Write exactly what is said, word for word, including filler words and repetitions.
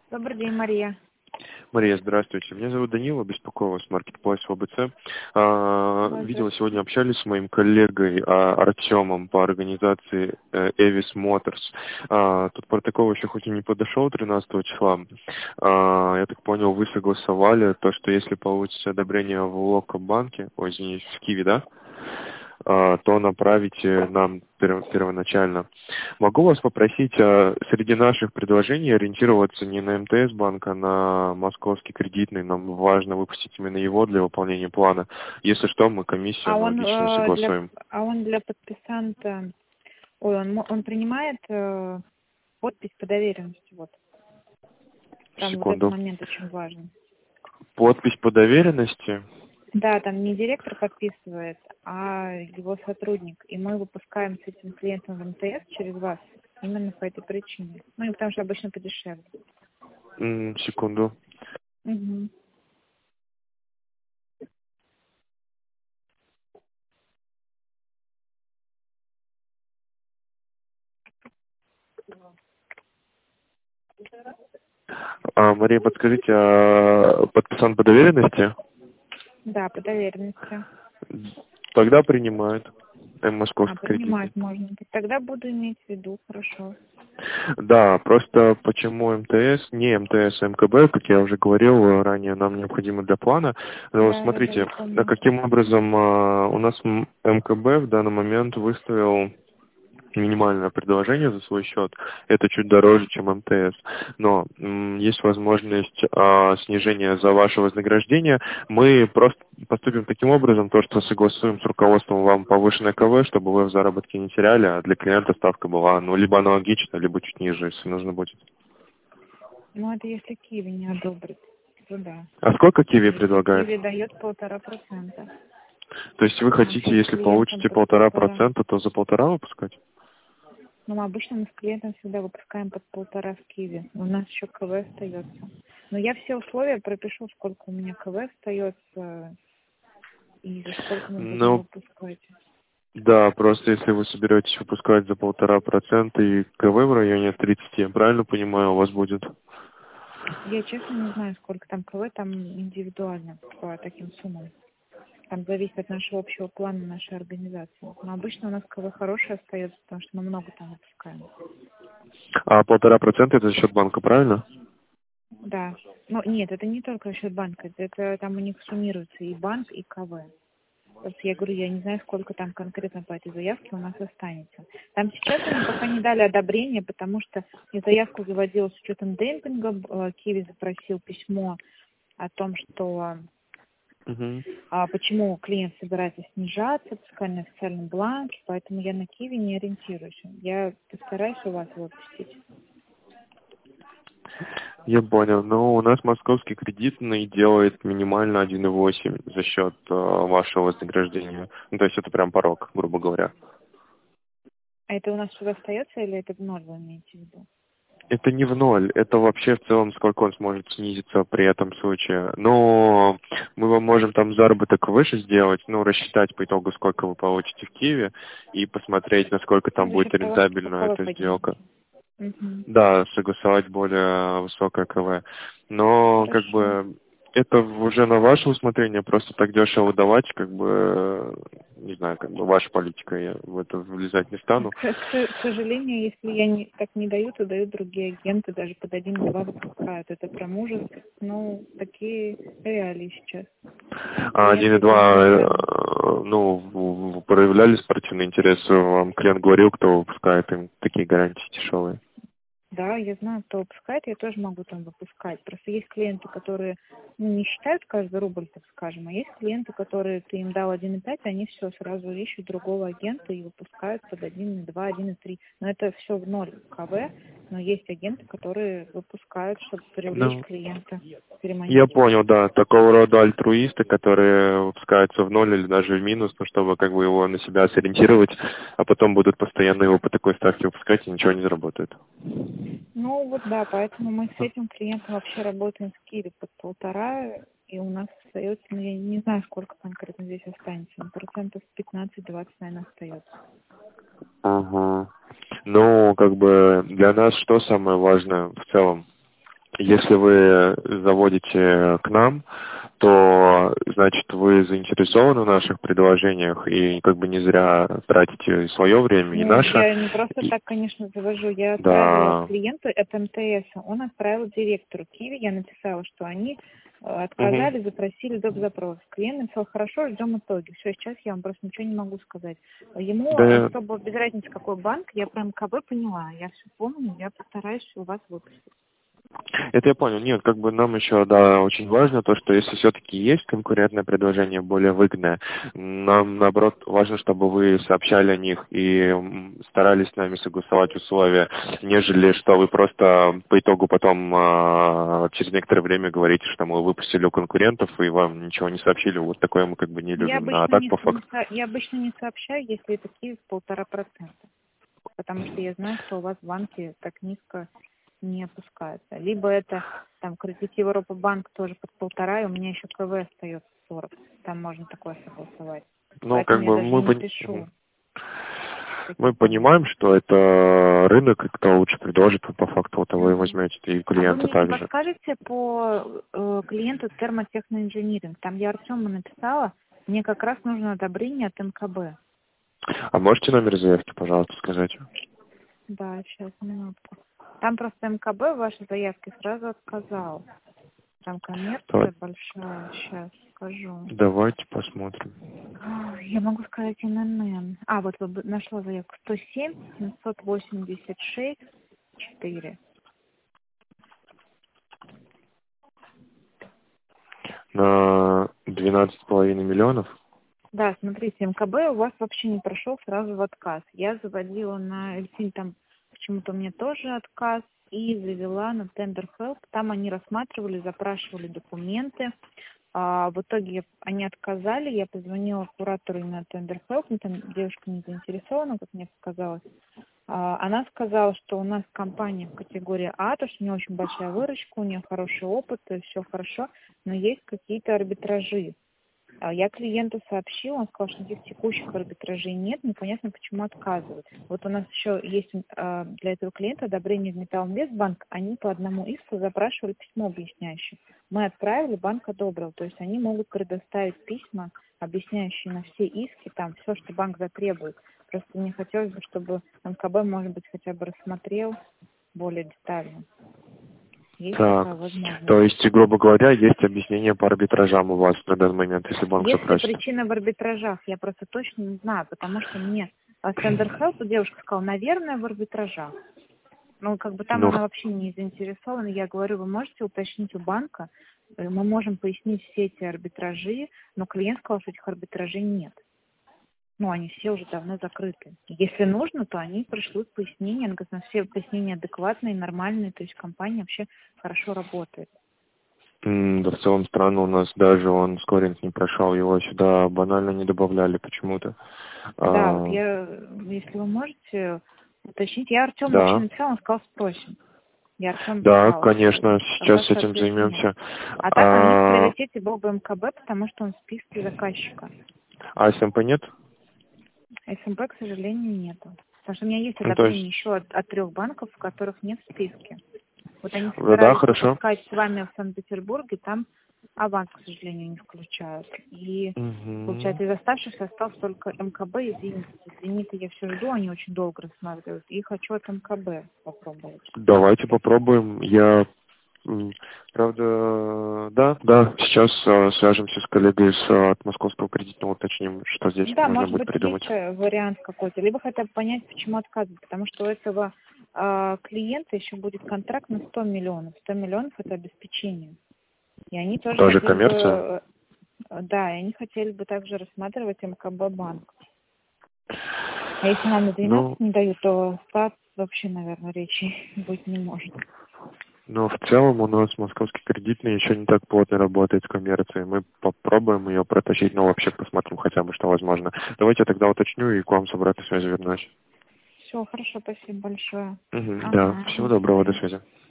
Добрый день, Мария. Мария, здравствуйте. Меня зовут Данила, беспокою вас, маркетплейс ОБЦ. А, Да, видела, здравствуйте. сегодня общались с моим коллегой а, Артемом по организации э, Эвис Моторс. А, тут протокол еще хоть и не подошел тринадцатого числа. А, я так понял, вы согласовали то, что если получится одобрение в Локобанке, ой, извините, в Киви, да? А, то направите нам перв- первоначально. Могу вас попросить а, среди наших предложений ориентироваться не на МТС-банк, а на московский кредитный. Нам важно выпустить именно его для выполнения плана. Если что, мы комиссию А он аналогичную э, для согласуем. а он для подписанта, ой, он мо- он принимает э, подпись по доверенности, вот. Там вот этот Секунду. момент очень важен. Подпись по доверенности. Да, там не директор подписывает, а его сотрудник. И мы выпускаем с этим клиентом в МТС через вас именно по этой причине. Ну и потому что обычно подешевле. М, секунду. Мгм. А, Мария, подскажите, а подписан по доверенности? Да, по доверенности. Тогда принимают. М, А, Московский кредитный. принимать можно. Тогда буду иметь в виду, хорошо. Да, просто почему МТС, не МТС, а МКБ, как я уже говорил ранее, нам необходимо для плана. Но Да, да, да, я смотрите, а помню. каким образом а, у нас м- МКБ в данный момент выставил минимальное предложение за свой счет. Это чуть дороже, чем МТС. Но м, есть возможность а, снижения за ваше вознаграждение. Мы просто поступим таким образом, то, что согласуем с руководством вам повышенное КВ, чтобы вы в заработке не теряли, а для клиента ставка была ну, либо аналогична, либо чуть ниже, если нужно будет. Ну, это если Киви не одобрит, то да. А сколько Киви Если предлагает? Киви дает полтора процента. То есть вы Мы хотите, вообще с если клиентом получите под полтора полтора. процента, то за полтора выпускать? Ну, мы обычно мы с клиентом всегда выпускаем под полтора в Киви. У нас еще КВ остается. Но я все условия пропишу, сколько у меня КВ остается и за сколько мы будем Ну, выпускать. да, просто если вы соберетесь выпускать за полтора процента и КВ в районе тридцати, я правильно понимаю, у вас будет? Я честно не знаю, сколько там КВ, там индивидуально по таким суммам. Там зависит от нашего общего плана нашей организации. Но обычно у нас КВ хороший остается, потому что мы много там выпускаем. А полтора процента это за счет банка, правильно? Да. Но нет, это не только за счет банка. Это, это там у них суммируется и банк, и КВ. Просто я говорю, я не знаю, сколько там конкретно по этой заявке у нас останется. Там сейчас они пока не дали одобрение, потому что я заявку заводила с учетом демпинга. э, Киви запросил письмо о том, что Угу. а, почему клиент собирается снижаться, пускай на официальном бланке, поэтому я на Киви не ориентируюсь. Я постараюсь у вас выпустить. Я понял. Ну, у нас московский кредитный делает минимально один и восемь за счет э, вашего вознаграждения. Ну, то есть это прям порог, грубо говоря. А это у нас что-то остается или это в ноль вы имеете в виду? Это не в ноль, это вообще в целом сколько он сможет снизиться при этом случае. Но мы вам можем там заработок выше сделать, ну, рассчитать по итогу, сколько вы получите в Киеве, и посмотреть, насколько там За будет счет того, что вы рентабельна КВ эта сделка. поднимете. Угу. Да, согласовать более высокое КВ. Но как Хорошо. бы это уже на ваше усмотрение, просто так дешево давать, как бы, не знаю, как бы ваша политика, я в это влезать не стану. К, к- к сожалению, если я не, так не даю, то дают другие агенты, даже под один и два выпускают. Это прям ужас. Ну, такие реалии сейчас. А один и Клиенты два, э, изначально. ну, в- в- проявляли спортивный интерес, вам клиент говорил, кто выпускает им такие гарантии дешевые. Да, я знаю, кто выпускает, я тоже могу там выпускать. Просто есть клиенты, которые ну, не считают каждый рубль, так скажем, а есть клиенты, которые ты им дал один и пять, они все сразу ищут другого агента и выпускают под один и два, один и три. Но это все в ноль КВ, но есть агенты, которые выпускают, чтобы привлечь Ну, клиента, я переманить. понял, да, такого рода альтруисты, которые выпускаются в ноль или даже в минус, ну, чтобы как бы его на себя сориентировать, а потом будут постоянно его по такой ставке выпускать и ничего не заработают. Ну вот да, поэтому мы с этим клиентом вообще работаем в Киеве под полтора, и у нас остается, ну я не знаю, сколько конкретно здесь останется, но процентов пятнадцать-двадцать, наверное, остается. Ага. Ну, как бы для нас что самое важное в целом? если вы заводите к нам, то, значит, вы заинтересованы в наших предложениях и как бы не зря тратите свое время и Ну, наше. я не просто И- так, конечно, завожу. Я отправила Да. клиенту от МТС, он отправил директору Киви. Я написала, что они э, Мгм. отказали, запросили доп. Запрос. Клиент написал, хорошо, ждем итоги. Все, сейчас я вам просто ничего не могу сказать. Ему Да, особо без разницы, какой банк, я про МКБ поняла. Я все помню, я постараюсь у вас выпустить. это я понял. Нет, как бы нам еще, да, очень важно то, что если все-таки есть конкурентное предложение более выгодное, нам, наоборот, важно, чтобы вы сообщали о них и м, старались с нами согласовать условия, нежели что вы просто по итогу потом а, через некоторое время говорите, что мы выпустили у конкурентов и вам ничего не сообщили. Вот такое мы как бы не Я любим. А обычно так не, по не факту. со- я обычно не сообщаю, если это Киев полтора процента. Потому что я знаю, что у вас банки так низко не опускаются. Либо это там кредит Европа банк тоже под полтора, и у меня еще КВ остается сорок. Там можно такое согласовать. Ну, Поэтому как я бы даже мы, не пон- пишу Мгм. мы таких банков. понимаем, что это рынок, и кто лучше предложит, вы по факту вот вы Мгм. возьмете и А вы клиента мне не также. подскажете по э, клиенту термотехноинжиниринг? Там я Артему написала, мне как раз нужно одобрение от МКБ. А можете номер заявки, пожалуйста, сказать? Да, сейчас, минутку. Там просто МКБ в вашей заявке сразу отказал. Там Давай- коммерция большая, сейчас скажу. Давайте посмотрим. А, Я могу сказать эн эн эн. А, вот вы- нашла заявку сто семь семьсот восемьдесят шесть четыре. На двенадцать с половиной миллионов? Да, смотрите, МКБ у вас вообще не прошел сразу в отказ. Я заводила на Эльфин, там почему-то мне тоже отказ, и завела на Tender Help. Там они рассматривали, запрашивали документы. А, в итоге они отказали, я позвонила куратору на Tender Help, ну, там девушка не заинтересована, как мне показалось. А, Она сказала, что у нас компания в категории А, то что у нее очень большая выручка, у нее хороший опыт, все хорошо, но есть какие-то арбитражи. А Я клиенту сообщила, он сказал, что здесь текущих арбитражей нет, непонятно, почему отказывают. Вот у нас еще есть а, для этого клиента одобрение в Металлинвестбанк, они по одному иску запрашивали письмо объясняющее. Мы отправили, банк одобрил, то есть они могут предоставить письма, объясняющие на все иски, там все, что банк затребует. Просто мне хотелось бы, чтобы МКБ, может быть, хотя бы рассмотрел более детально. Есть такая Так, возможность? то есть, грубо говоря, есть объяснение по арбитражам у вас на данный момент, если банк Если запросит. причина в арбитражах, я просто точно не знаю, потому что мне Tender Help девушка сказала, наверное, в арбитражах. Ну, как бы там Ну, она вообще не заинтересована. Я говорю, вы можете уточнить у банка, э, мы можем пояснить все эти арбитражи, но клиент сказал, что этих арбитражей нет. Ну, они все уже давно закрыты. Если нужно, то они пришлют пояснения. Она говорит, у нас все пояснения адекватные, нормальные, то есть компания вообще хорошо работает. м, да в целом странно, у нас даже он скоринг не прошел, его сюда банально не добавляли почему-то. Да, вот А, я, если вы можете уточнить, я Артему вообще да, написала, он сказал, спросим. Я Артему да, писала, что конечно, пока, сейчас этим соответственно, нет. займемся. А так у них в А, приоритете был бы МКБ, потому что он в списке заказчика. а СМП нет? СМБ, к сожалению, нету. Потому что у меня есть Ну, то одобрение есть, еще от, от трех банков, в которых нет в списке. Вот они да, да, собирались хорошо. выпускать с вами в Санкт-Петербурге, там аванс, к сожалению, не включают. И, Мгм. получается, из оставшихся остался только МКБ и Зенит. Зениты я все жду, они очень долго рассматривают. И хочу от МКБ попробовать. Давайте попробуем. Я, м, правда, да, да, сейчас э, свяжемся с коллегой с, э, от Московского кредитного, уточним, что здесь Да, можно может будет быть, придумать. есть э, вариант какой-то. Либо хотя бы понять, почему отказывают. Потому что у этого э, клиента еще будет контракт на сто миллионов. сто миллионов – это обеспечение. И они тоже Тоже хотели бы, коммерция? э, да, и они хотели бы также рассматривать МКБ банк. А если нам на Ну, двенадцать не дают, то ста вообще, наверное, речи быть не может. но в целом у нас московский кредитный еще не так плотно работает с коммерцией. Мы попробуем ее протащить, но вообще посмотрим хотя бы, что возможно. Давайте я тогда уточню и к вам с обратной связью вернусь. Все, хорошо, спасибо большое. Мгм, да, Ага, всего до доброго, до свидания. связи.